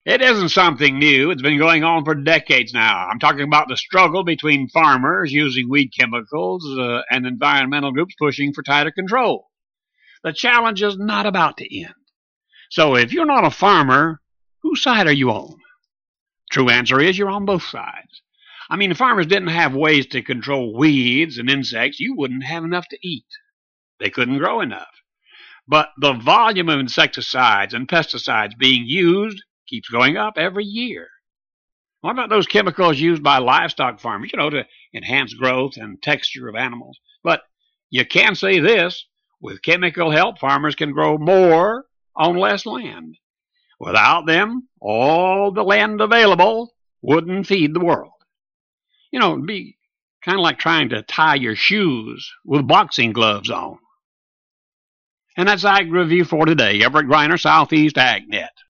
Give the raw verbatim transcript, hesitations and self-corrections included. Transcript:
It isn't something new. It's been going on for decades now. I'm talking about the struggle between farmers using weed chemicals uh, and environmental groups pushing for tighter control. The challenge is not about to end. So if you're not a farmer, whose side are you on? True answer is you're on both sides. I mean, if farmers didn't have ways to control weeds and insects, you wouldn't have enough to eat. They couldn't grow enough. But the volume of insecticides and pesticides being used keeps going up every year. What about those chemicals used by livestock farmers, you know, to enhance growth and texture of animals? But you can say this, with chemical help, farmers can grow more on less land. Without them, all the land available wouldn't feed the world. You know, it'd be kind of like trying to tie your shoes with boxing gloves on. And that's Ag Review for today. Everett Griner, Southeast AgNet.